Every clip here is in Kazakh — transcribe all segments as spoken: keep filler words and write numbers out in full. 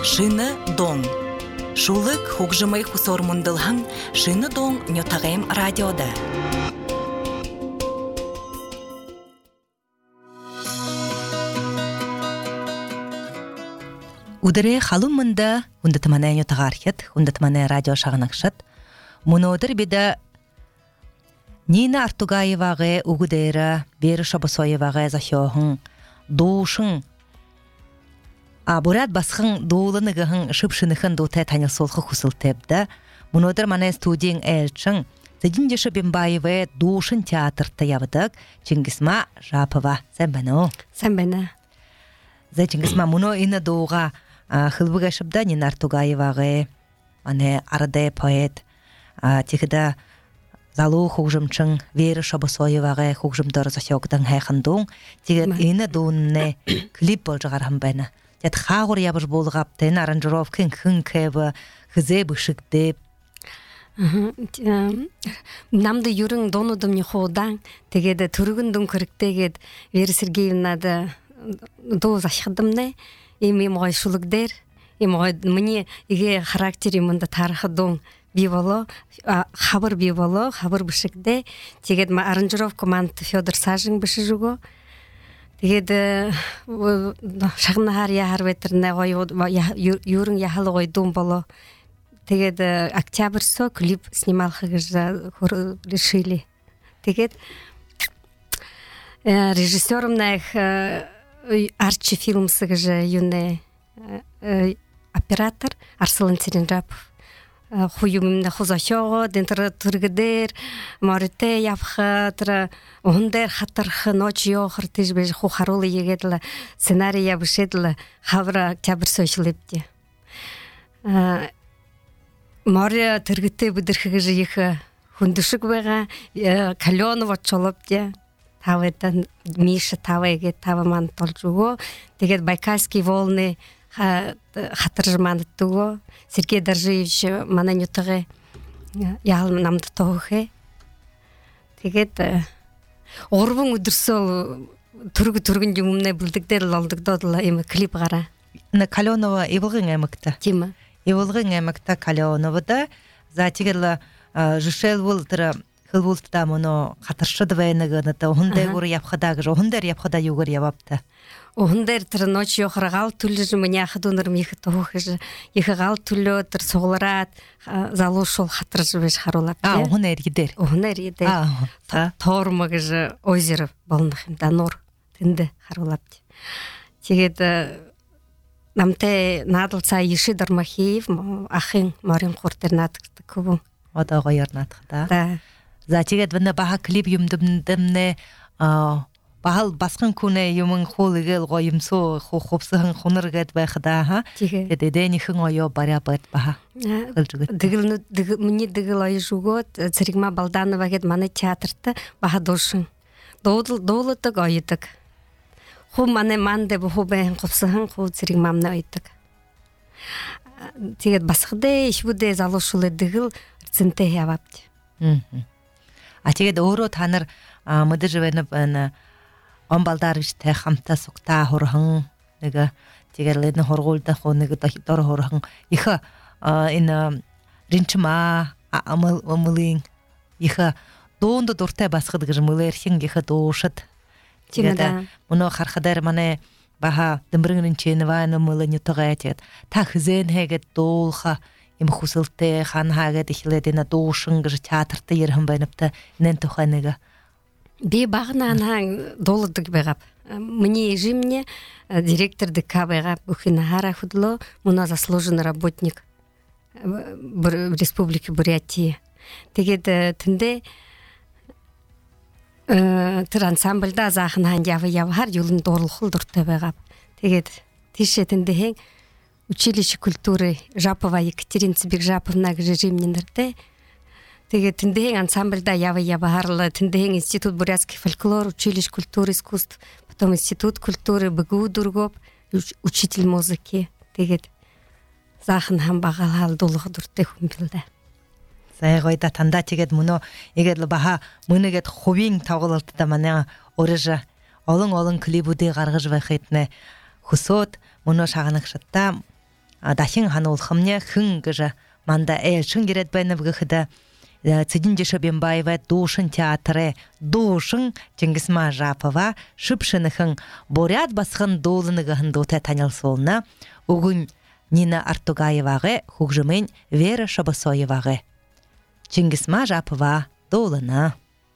Шыны доң. Шулык хугжымай хусор мундылхан шыны доң нютагайм радиода. Удыре халым мында ундатмана нютагархет, ундатмана радио шагынакшат. Мунодыр бида Нина Артугаеваға угудайра, Бері Шабасоеваға захиоғын, доушын, а бурат басқын доулынығын шыпшыныхын доутай танил солқы құсыл тәбді. Мунодыр мана студияң әлчің, Зәдіндеші Бембаевы доушын театрта ябыдық, Чингисма Жапова. Сән бәні о? Сән бәні. Зә Чингисма, мұны ині доуға қылбыға шыбда Нина Артугаеваға, мана арыдай поэт, текіда Залу хужымчың Вері Шабасоеваға хужымдары захиоғыдан хайқындың, тегет ині доуынны клип бол жағарған бәні. Тет хағыр ябыш болғаптын, аранжировкын күн кәбі, хызе бұшық деп. Намды юрың донудым не хоудан, тегеді түрігіндің көріктегет Вері Сергеевнады доу захиқдымны, ем емғай шулықдер, емғай міне еге характері мұнда тарихы доң бивало, хабар бивало, хабар бішікде, тегеді ма аранжировка манты Федор Сажың біші жүго. Тегеді шағынағар яғар ветіріне юрың яғалы ойдың боло. Тегеді октябрь со клип снималқы решили. Тегеді режиссерымнақ Арчи фильмсы гыжы юне оператор Арсылын Теренжапов. Хуюмымда хузашоға, дентірі түргідер, марыте япқы, оңдер хаттарқы ночи оғыр тежбежі хухарулы егеділі, сценарий ябышеділі, хавра октябрь сөйшілепті. Мары түргітті бүдірхігіжі егі хүндішік бәға, каленова чолыпты. Тавайдан Миша тавайге таваман толжуго, дегет Байкальский волны хатыржмандыттуго, Сергей Доржиевич мана нютығы яғыл намды тоғығы. Дегет орбың үдірсол түргі-түргін жүмімне бүлдікдер лалдықдодыла емі клип ғара. Каленова евылғын әмікті? Кемі? Евылғын әмікті Каленовада, затегерлі жүшел бұлдыры Хылбултыда мұны қатыршыды вайынығыны, оғындай көрі япқадағы, оғындар япқада югір ябапты. Оғындар тұры ночи оғырағал түлі жымын яқыдынырым егі тоғығы, егіғал түлі тұр соғыларат, залу шол қатыр жыбеш қарулапты. А, оғын әргедер? Оғын әргедер. Тормығы жы озері болынықым, данор тінді қарулапты. Тегеді намтай надылса еші Дармахеев, ақын Марин Қортернатықты көбің. Ода ғойырнатық, да? Да. Затегет вінна баға клип юмдымдымны бағал басқын көне юмын қолығыл ғойымсу қопсығын қонырғет байқыда, ха? Деден ехің ойо баря бәт баға. Мені дығыл ойы жүгот, Церигма Балданова кет маны театрты баға дошын. Доулытық ойытық. Ху маны манды бұху бәйін қопсығын қу Церигмамны ойытық. Тегет басқыды, ешбуде залушылы дығыл цинте явапты. А тегет оро таныр мұды жывеніп он балдарвичте хамта соқта хорғын, тегерлердің хорғылды қонығы дор хорғын. Ехі ринчыма амылың, ехі доонды дұртай басқыдығы жымылы ерхен ехі доошыд. Тегеді мұны қарқадар маны баға дымбіріңін чені вайны мұлы нютыға әтет. Та хызен хәгет доолға Им хусылты хан хагет ихледина доушын гыжы театрты ерхын байныпты нен туханыга. Би бағынан хаң долыдық бәғап. Мне жимне директор ДК бәғап Бухина Хара худло, муна заслуженный работник Республики Бурятия. Тегеді тінде тыр ансамбльда зағын хан явы явы хар юлын дорлықыл дұртты бәғап. Тегеді тише тінде хең Училище культуры Жапова Екатерина Цыбек-Жаповна режимнендерде. Теге тіндең ансамбльда явы-явы харлы, тіндең институт бурятский фольклор, училище культуры искусств, потом институт культуры БГУ Дургоп, учитель музыки. Теге зақын хам бағал долығы дұртты хүм білді. Сайғойда танда тегет мұны егедлі баға мұнығет ховин тауғылылды да мана орыжы олың-олың клибуды ғарғыж вақытны хұсот мұны шағанық шатта дахин хануулхымне хын гыжа манда элшин керет бәніп гыхыда Цидин Дешабенбаева Душин театры Душин Чингисма Жапова Шыпшыныхын Борят басхын долыныгыхын дота танил солна Угун Нина Артугаевағы Хугжымен Вера Шабасоевағы Чингисма Жапова долына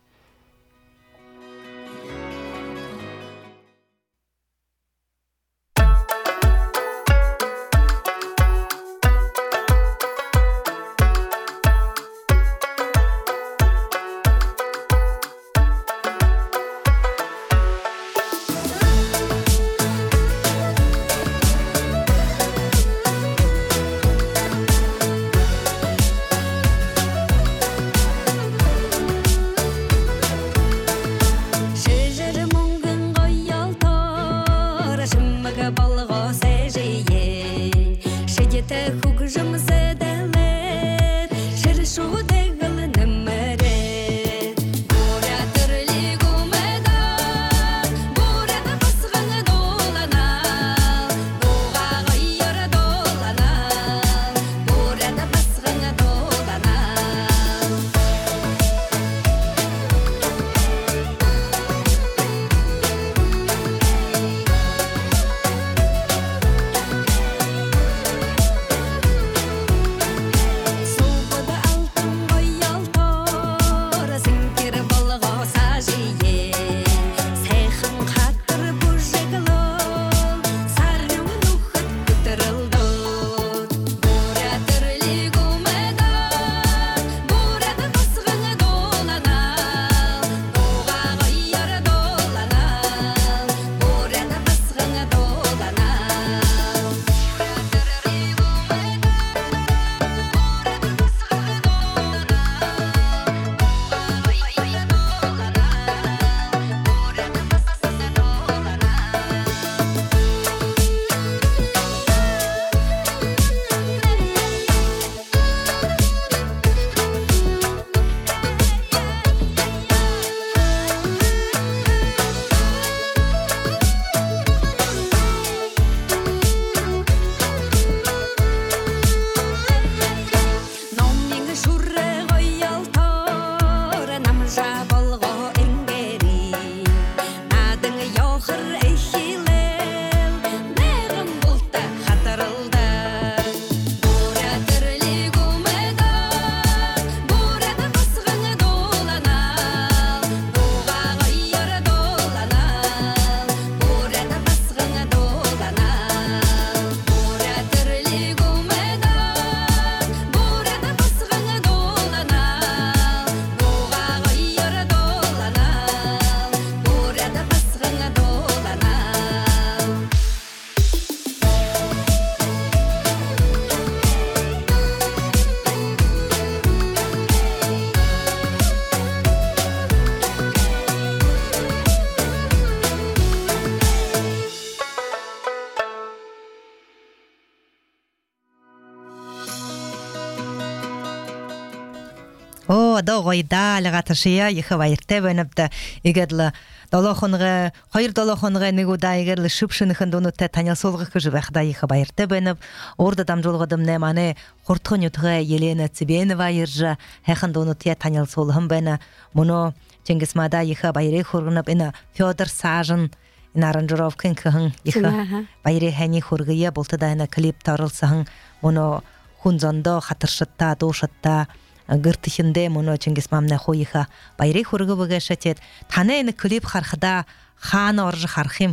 О, гойда лгатышия ихвайрте бенепте игедле долохонга хайр долохонга негуда игерле шыпшыныхын донутте танялсолгы кыжбахда ихвайрте бенеп орда дамжолгодым немане хортхон ютга Елена Цыбенова иржа хахын донутте танялсолгым бена муно Чингисмада ихвайре хургынып ина Фёдор Сажин ина аранжировкын кыхын иха байре хани хургыя болтада ина клип тарылсаң муно хунзондо хатыршытта дошытта гыртыхинде муно Чингисмамна хойха байре хургы бөгәшәтет таныны клип хархда хан оржы хархим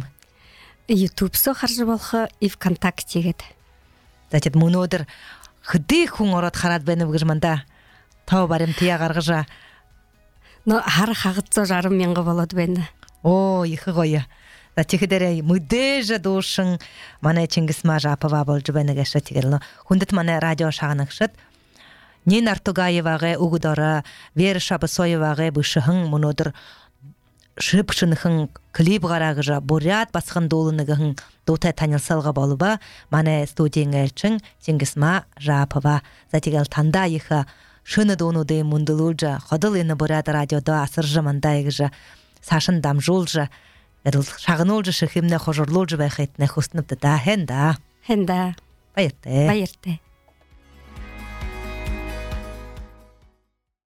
YouTube со харжы болха и ВКонтакте гет затет мунодыр хды хуңорат харат бене бгырманда тау барым тия гаргыжа но хар хагытса жарым менге болот бене о ихы гойя затехдере мудежа дошын мана Чингисма Жапова болжы бене гәшәтегелно хундыт мана радио шагыныкшыт Нина Артугаеваға угудара, Вера Шабасоеваға бышыхын мұнодыр шыпшыныхын клип ғарағыжа борят басқын долыныгын дота танылсалға болуба, мана студияң әлчің Чингисма Жапова. Затегел танда иха шыны донуды мұндылуджа, қодылыны борят радиода асыржы мандайғыжа, сашын дамжулжа, шағын олжы шықымны қожырлулжы бәхетіне құстыныпты да, хенда. Хенда. Байырты. Байырты.